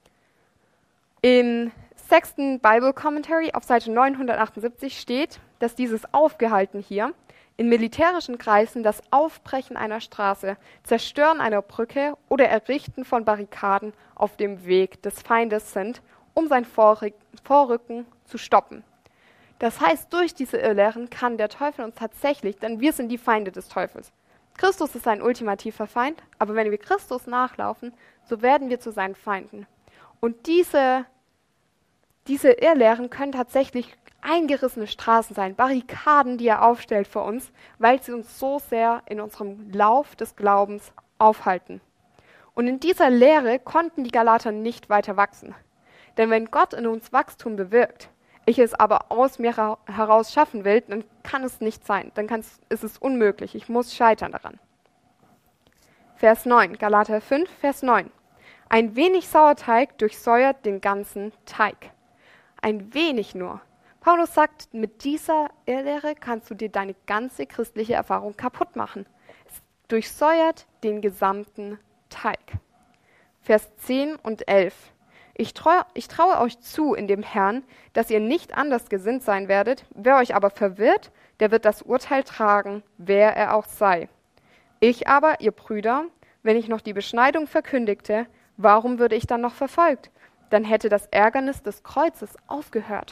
Im sechsten Bible Commentary auf Seite neunhundertachtundsiebzig steht, dass dieses Aufgehalten hier in militärischen Kreisen das Aufbrechen einer Straße, Zerstören einer Brücke oder Errichten von Barrikaden auf dem Weg des Feindes sind, um sein Vorrücken zu stoppen. Das heißt, durch diese Irrlehren kann der Teufel uns tatsächlich, denn wir sind die Feinde des Teufels. Christus ist ein ultimativer Feind, aber wenn wir Christus nachlaufen, so werden wir zu seinen Feinden. Und diese, Diese Irrlehren können tatsächlich eingerissene Straßen sein, Barrikaden, die er aufstellt vor uns, weil sie uns so sehr in unserem Lauf des Glaubens aufhalten. Und in dieser Lehre konnten die Galater nicht weiter wachsen. Denn wenn Gott in uns Wachstum bewirkt, ich es aber aus mir heraus schaffen will, dann kann es nicht sein, dann ist es unmöglich, ich muss scheitern daran. Vers neun, Galater fünf, Vers neun. Ein wenig Sauerteig durchsäuert den ganzen Teig. Ein wenig nur. Paulus sagt, mit dieser Irrlehre kannst du dir deine ganze christliche Erfahrung kaputt machen. Es durchsäuert den gesamten Teig. Vers zehn und elf. Ich traue, ich traue euch zu in dem Herrn, dass ihr nicht anders gesinnt sein werdet. Wer euch aber verwirrt, der wird das Urteil tragen, wer er auch sei. Ich aber, ihr Brüder, wenn ich noch die Beschneidung verkündigte, warum würde ich dann noch verfolgt? Dann hätte das Ärgernis des Kreuzes aufgehört.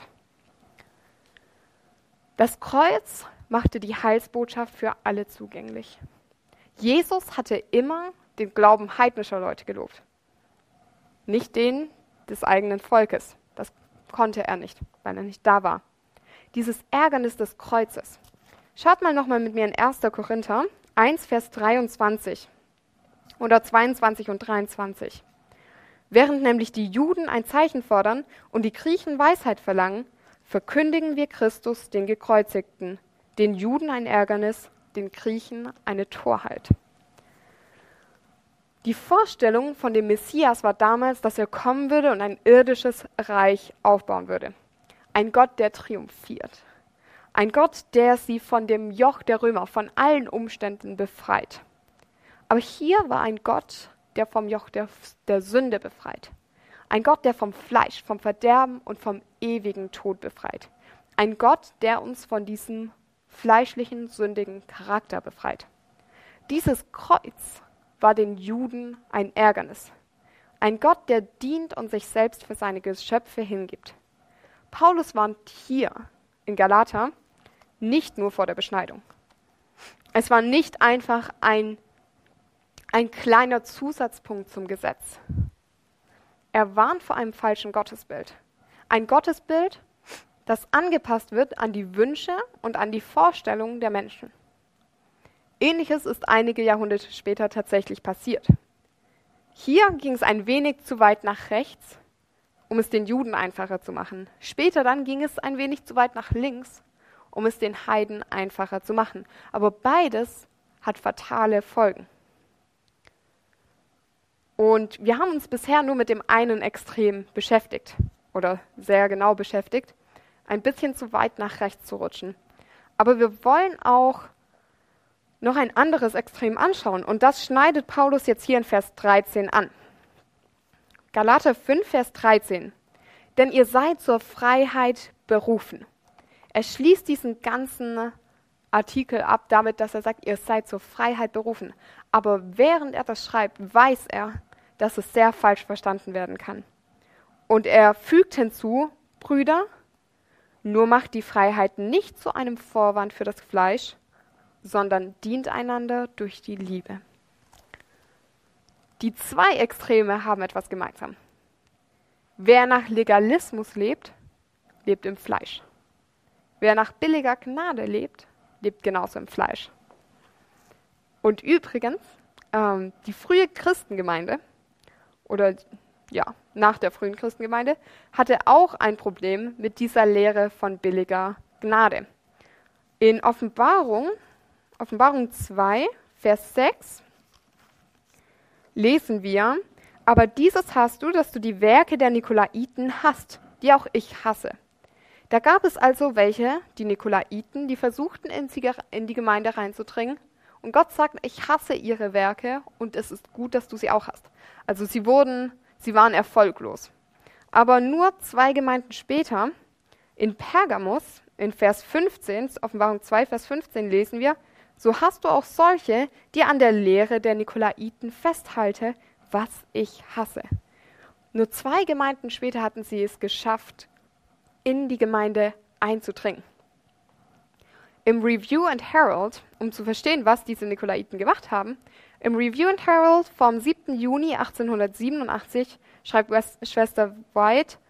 Das Kreuz machte die Heilsbotschaft für alle zugänglich. Jesus hatte immer den Glauben heidnischer Leute gelobt, nicht den des eigenen Volkes. Das konnte er nicht, weil er nicht da war. Dieses Ärgernis des Kreuzes. Schaut mal nochmal mit mir in erster Korinther eins, Vers dreiundzwanzig oder zweiundzwanzig und dreiundzwanzig. Während nämlich die Juden ein Zeichen fordern und die Griechen Weisheit verlangen, verkündigen wir Christus, den Gekreuzigten, den Juden ein Ärgernis, den Griechen eine Torheit. Die Vorstellung von dem Messias war damals, dass er kommen würde und ein irdisches Reich aufbauen würde. Ein Gott, der triumphiert. Ein Gott, der sie von dem Joch der Römer, von allen Umständen befreit. Aber hier war ein Gott, der vom Joch der, der Sünde befreit. Ein Gott, der vom Fleisch, vom Verderben und vom ewigen Tod befreit. Ein Gott, der uns von diesem fleischlichen, sündigen Charakter befreit. Dieses Kreuz war den Juden ein Ärgernis. Ein Gott, der dient und sich selbst für seine Geschöpfe hingibt. Paulus warnt hier in Galater nicht nur vor der Beschneidung. Es war nicht einfach ein, ein kleiner Zusatzpunkt zum Gesetz. Er warnt vor einem falschen Gottesbild. Ein Gottesbild, das angepasst wird an die Wünsche und an die Vorstellungen der Menschen. Ähnliches ist einige Jahrhunderte später tatsächlich passiert. Hier ging es ein wenig zu weit nach rechts, um es den Juden einfacher zu machen. Später dann ging es ein wenig zu weit nach links, um es den Heiden einfacher zu machen. Aber beides hat fatale Folgen. Und wir haben uns bisher nur mit dem einen Extrem beschäftigt oder sehr genau beschäftigt, ein bisschen zu weit nach rechts zu rutschen. Aber wir wollen auch noch ein anderes Extrem anschauen und das schneidet Paulus jetzt hier in Vers dreizehn an. Galater fünf, Vers dreizehn. Denn ihr seid zur Freiheit berufen. Er schließt diesen ganzen Artikel ab damit, dass er sagt, ihr seid zur Freiheit berufen. Aber während er das schreibt, weiß er, dass es sehr falsch verstanden werden kann. Und er fügt hinzu, Brüder, nur macht die Freiheit nicht zu einem Vorwand für das Fleisch, sondern dient einander durch die Liebe. Die zwei Extreme haben etwas gemeinsam. Wer nach Legalismus lebt, lebt im Fleisch. Wer nach billiger Gnade lebt, lebt genauso im Fleisch. Und übrigens, ähm, die frühe Christengemeinde, oder ja, nach der frühen Christengemeinde, hatte auch ein Problem mit dieser Lehre von billiger Gnade. In Offenbarung, Offenbarung zwei, Vers sechs, lesen wir, aber dieses hast du, dass du die Werke der Nikolaiten hast, die auch ich hasse. Da gab es also welche, die Nikolaiten, die versuchten, in die Gemeinde reinzudringen. Und Gott sagt, ich hasse ihre Werke und es ist gut, dass du sie auch hast. Also sie wurden, sie waren erfolglos. Aber nur zwei Gemeinden später, in Pergamos, in Vers fünfzehn, Offenbarung zwei, Vers fünfzehn lesen wir, so hast du auch solche, die an der Lehre der Nikolaiten festhalte, was ich hasse. Nur zwei Gemeinden später hatten sie es geschafft, in die Gemeinde einzudringen. Im Review and Herald, um zu verstehen, was diese Nikolaiten gemacht haben, im Review and Herald vom siebten Juni achtzehnhundertsiebenundachtzig schreibt West- Schwester White,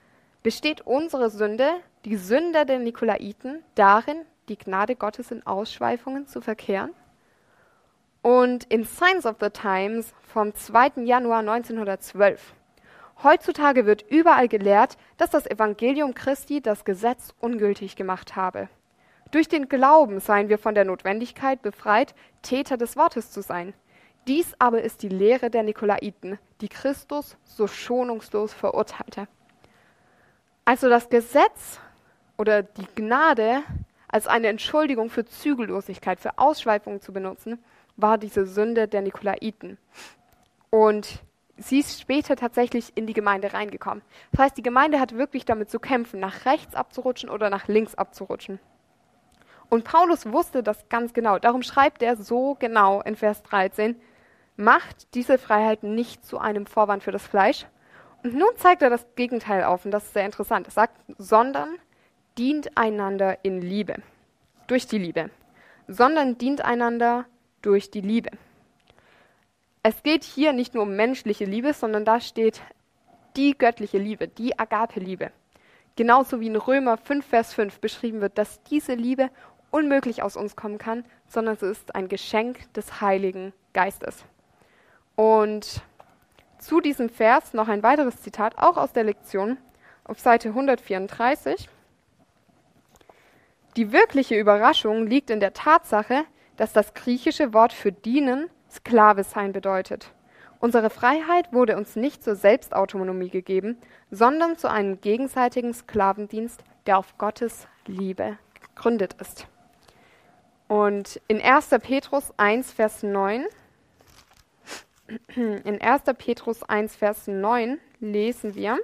Besteht unsere Sünde, die Sünde der Nikolaiten, darin, die Gnade Gottes in Ausschweifungen zu verkehren? Und in Signs of the Times vom zweiten Januar neunzehnhundertzwölf. Heutzutage wird überall gelehrt, dass das Evangelium Christi das Gesetz ungültig gemacht habe. Durch den Glauben seien wir von der Notwendigkeit befreit, Täter des Wortes zu sein. Dies aber ist die Lehre der Nikolaiten, die Christus so schonungslos verurteilte. Also das Gesetz oder die Gnade als eine Entschuldigung für Zügellosigkeit, für Ausschweifungen zu benutzen, war diese Sünde der Nikolaiten. Und sie ist später tatsächlich in die Gemeinde reingekommen. Das heißt, die Gemeinde hat wirklich damit zu kämpfen, nach rechts abzurutschen oder nach links abzurutschen. Und Paulus wusste das ganz genau. Darum schreibt er so genau in Vers dreizehn, macht diese Freiheit nicht zu einem Vorwand für das Fleisch. Und nun zeigt er das Gegenteil auf, und das ist sehr interessant. Er sagt, sondern dient einander in Liebe, durch die Liebe. Sondern dient einander durch die Liebe. Es geht hier nicht nur um menschliche Liebe, sondern da steht die göttliche Liebe, die Agape-Liebe. Genauso wie in Römer fünf, Vers fünf beschrieben wird, dass diese Liebe unmöglich aus uns kommen kann, sondern es ist ein Geschenk des Heiligen Geistes. Und zu diesem Vers noch ein weiteres Zitat, auch aus der Lektion, auf Seite hundertvierunddreißig. Die wirkliche Überraschung liegt in der Tatsache, dass das griechische Wort für dienen Sklave sein bedeutet. Unsere Freiheit wurde uns nicht zur Selbstautonomie gegeben, sondern zu einem gegenseitigen Sklavendienst, der auf Gottes Liebe gegründet ist. Und in erster Petrus eins, Vers neun, in erster Petrus eins, Vers neun lesen wir,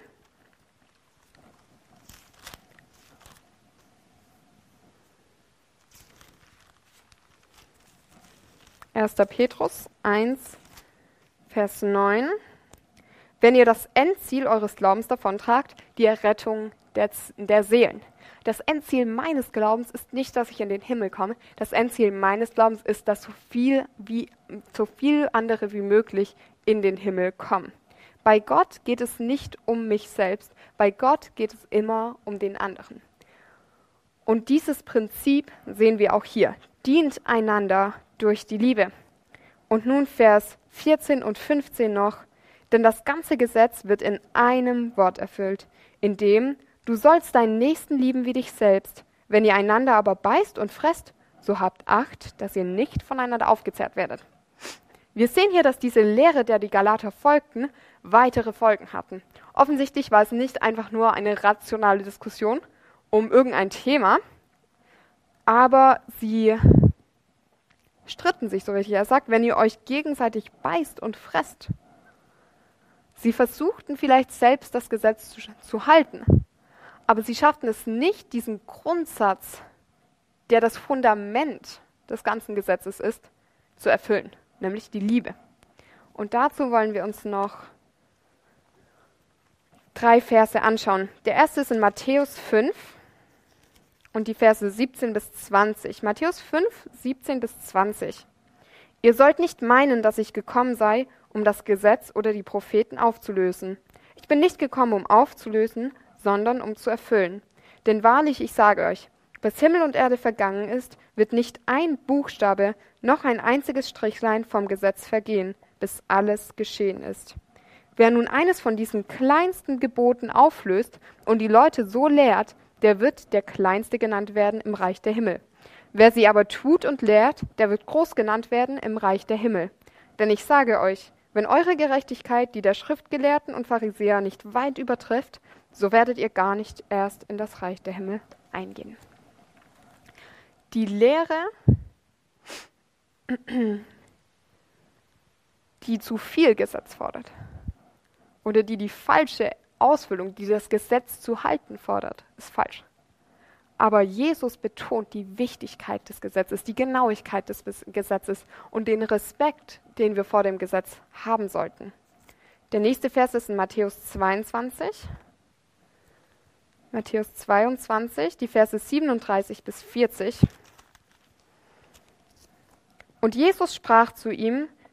erster Petrus eins, Vers neun. Wenn ihr das Endziel eures Glaubens davontragt, die Errettung der, der Seelen. Das Endziel meines Glaubens ist nicht, dass ich in den Himmel komme. Das Endziel meines Glaubens ist, dass so viel, wie, so viel andere wie möglich in den Himmel kommen. Bei Gott geht es nicht um mich selbst. Bei Gott geht es immer um den anderen. Und dieses Prinzip sehen wir auch hier. Dient einander durch die Liebe. Und nun Vers vierzehn und fünfzehn noch. Denn das ganze Gesetz wird in einem Wort erfüllt, in dem du sollst deinen Nächsten lieben wie dich selbst. Wenn ihr einander aber beißt und fresst, so habt Acht, dass ihr nicht voneinander aufgezehrt werdet. Wir sehen hier, dass diese Lehre, der die Galater folgten, weitere Folgen hatten. Offensichtlich war es nicht einfach nur eine rationale Diskussion um irgendein Thema, aber sie stritten sich so richtig. Er sagt, wenn ihr euch gegenseitig beißt und fresst. Sie versuchten vielleicht selbst das Gesetz zu, zu halten, aber sie schafften es nicht, diesen Grundsatz, der das Fundament des ganzen Gesetzes ist, zu erfüllen, nämlich die Liebe. Und dazu wollen wir uns noch drei Verse anschauen. Der erste ist in Matthäus fünf und die Verse siebzehn bis zwanzig. Matthäus fünf, siebzehn bis zwanzig. Ihr sollt nicht meinen, dass ich gekommen sei, um das Gesetz oder die Propheten aufzulösen. Ich bin nicht gekommen, um aufzulösen, sondern um zu erfüllen. Denn wahrlich, ich sage euch, bis Himmel und Erde vergangen ist, wird nicht ein Buchstabe noch ein einziges Strichlein vom Gesetz vergehen, bis alles geschehen ist. Wer nun eines von diesen kleinsten Geboten auflöst und die Leute so lehrt, der wird der Kleinste genannt werden im Reich der Himmel. Wer sie aber tut und lehrt, der wird groß genannt werden im Reich der Himmel. Denn ich sage euch, wenn eure Gerechtigkeit die der Schriftgelehrten und Pharisäer nicht weit übertrifft, so werdet ihr gar nicht erst in das Reich der Himmel eingehen. Die Lehre, die zu viel Gesetz fordert oder die die falsche Ausfüllung, die das Gesetz zu halten fordert, ist falsch. Aber Jesus betont die Wichtigkeit des Gesetzes, die Genauigkeit des Gesetzes und den Respekt, den wir vor dem Gesetz haben sollten. Der nächste Vers ist in Matthäus zweiundzwanzig. Matthäus zweiundzwanzig, die Verse siebenunddreißig bis vierzig. Und Jesus sprach zu ihm: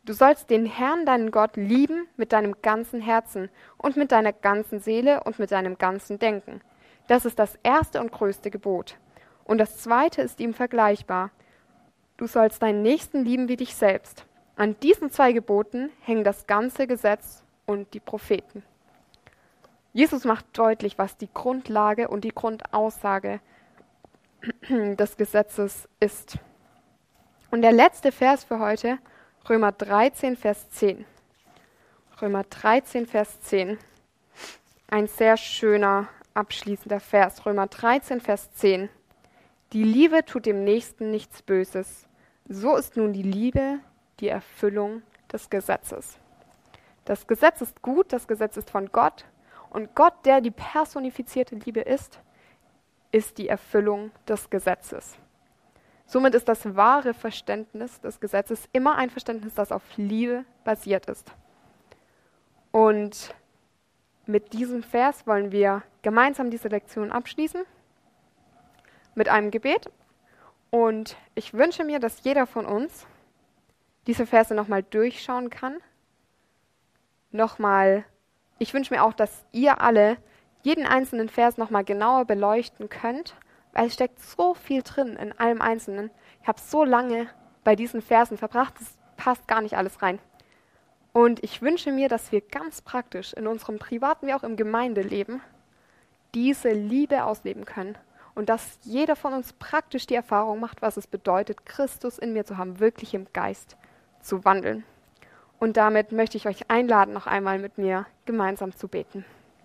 Du sollst den Herrn, deinen Gott, lieben mit deinem ganzen Herzen und mit deiner ganzen Seele und mit deinem ganzen Denken. Das ist das erste und größte Gebot. Und das zweite ist ihm vergleichbar. Du sollst deinen Nächsten lieben wie dich selbst. An diesen zwei Geboten hängen das ganze Gesetz und die Propheten. Jesus macht deutlich, was die Grundlage und die Grundaussage des Gesetzes ist. Und der letzte Vers für heute, Römer dreizehn, Vers zehn. Römer dreizehn, Vers zehn. Ein sehr schöner, abschließender Vers. Römer dreizehn, Vers zehn. Die Liebe tut dem Nächsten nichts Böses. So ist nun die Liebe die Erfüllung des Gesetzes. Das Gesetz ist gut, das Gesetz ist von Gott. Und Gott, der die personifizierte Liebe ist, ist die Erfüllung des Gesetzes. Somit ist das wahre Verständnis des Gesetzes immer ein Verständnis, das auf Liebe basiert ist. Und mit diesem Vers wollen wir gemeinsam diese Lektion abschließen, mit einem Gebet. Und ich wünsche mir, dass jeder von uns diese Verse nochmal durchschauen kann. Nochmal, ich wünsche mir auch, dass ihr alle jeden einzelnen Vers nochmal genauer beleuchten könnt, weil es steckt so viel drin in allem Einzelnen. Ich habe so lange bei diesen Versen verbracht, es passt gar nicht alles rein. Und ich wünsche mir, dass wir ganz praktisch in unserem privaten wie auch im Gemeindeleben diese Liebe ausleben können und dass jeder von uns praktisch die Erfahrung macht, was es bedeutet, Christus in mir zu haben, wirklich im Geist zu wandeln. Und damit möchte ich euch einladen, noch einmal mit mir gemeinsam zu beten.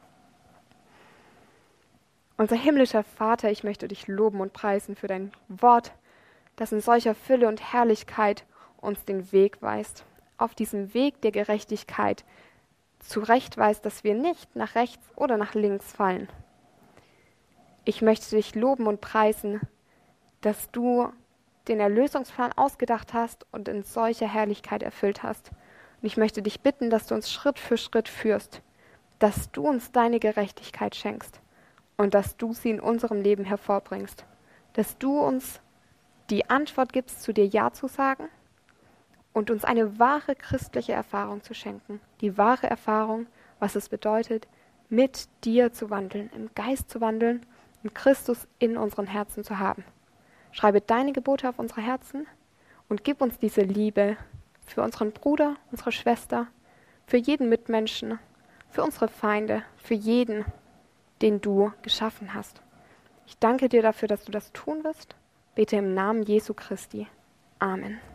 Unser himmlischer Vater, ich möchte dich loben und preisen für dein Wort, das in solcher Fülle und Herrlichkeit uns den Weg weist. Auf diesem Weg der Gerechtigkeit zurechtweist, dass wir nicht nach rechts oder nach links fallen. Ich möchte dich loben und preisen, dass du den Erlösungsplan ausgedacht hast und in solcher Herrlichkeit erfüllt hast. Und ich möchte dich bitten, dass du uns Schritt für Schritt führst, dass du uns deine Gerechtigkeit schenkst und dass du sie in unserem Leben hervorbringst, dass du uns die Antwort gibst, zu dir Ja zu sagen und uns eine wahre christliche Erfahrung zu schenken. Die wahre Erfahrung, was es bedeutet, mit dir zu wandeln, im Geist zu wandeln und Christus in unseren Herzen zu haben. Schreibe deine Gebote auf unsere Herzen und gib uns diese Liebe für unseren Bruder, unsere Schwester, für jeden Mitmenschen, für unsere Feinde, für jeden, den du geschaffen hast. Ich danke dir dafür, dass du das tun wirst. Bete im Namen Jesu Christi. Amen.